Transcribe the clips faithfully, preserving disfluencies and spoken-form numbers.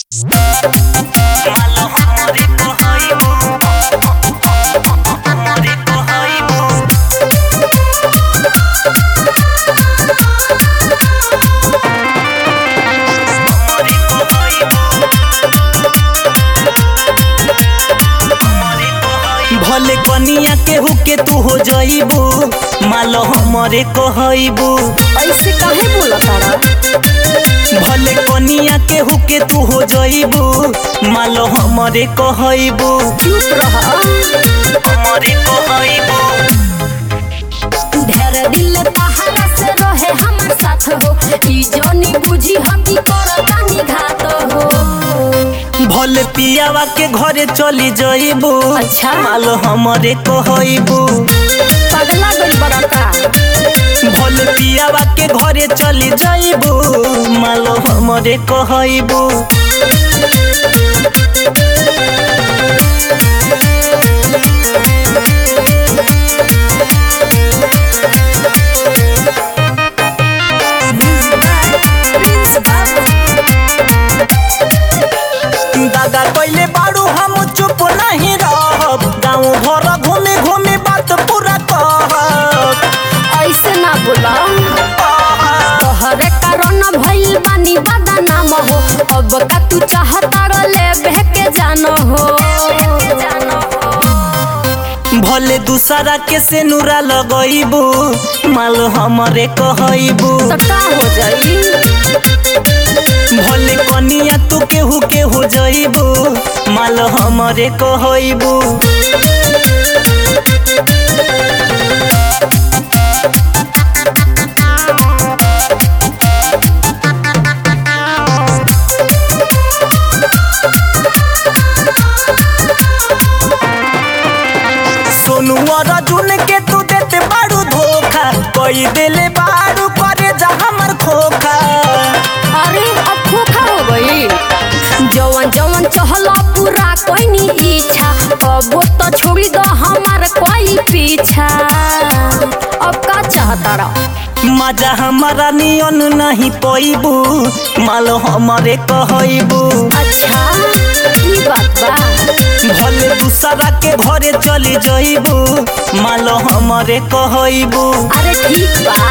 भले कनिया केहू के तू हो जइबू मालो हमरे कहइबू। ऐसे काहे बोलत तारा? भले कनिया केहू के तू हो जइबू मालो हमरे कहइबू। चुप रह। हमरे कहइबू। ढेर दिल तहारा से रहे हमर साथ हो, ई जनी बुझी हम की करतानी घात हो। भले पियावा के घरे चली जइबू अच्छा। मालो हमरे कहइबू। पगला गइल बड़ा का? भले पियावा के घरे चली जइबू मालो हमरे कहइबू। दादा कइले बाड़ू हम चुप नहीं रहब, गाँव भर घूमे घूमे बात पूरा कहब। ऐसे ना बोला। तोहरे कारण भइल बानी बदनाम हो, अब का तू चाहता ले बहके जानो हो। भले दूसरा के से नूरा लगइबू माल हमरे कहइबू। तो का हो जाई? भले कनिया तू केहू के हो जइबू माल हमरे कहइबू। सोनू अर्जुन के तू देते बाड़ू धोखा, कई देले बाड़ू करे जा हमर खोखा। अरे अब खोखा हो गई। जवन जवन चहला पूरा कोई नी इच्छा, अब वो तो छोड़ी दो हमार कोई पीछा। अब का चाहता रहा? मजा हमारा नियन नहीं पइबू मालो हमरे कहइबू। अच्छा ई बात बा। भले दूसरा के घरे चली जइबू मालो हमरे कहइबू। अरे ठीक बा।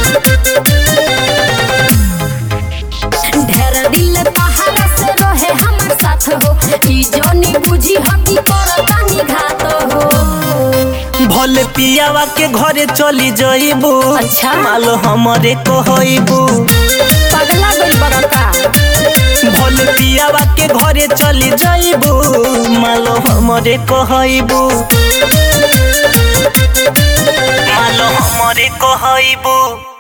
ढेर दिल तहारा से रहे हमर साथ हो, ई जनी बुझी हम की करतानी घात हो। भले पियावा के घरे चली जइबू अच्छा। मालो हमरे कहइबू। पगला गइल बड़ा का? भले पियावा के घरे चली जइबू मालो हमरे कहइबू। मालो हमरे कहइबू।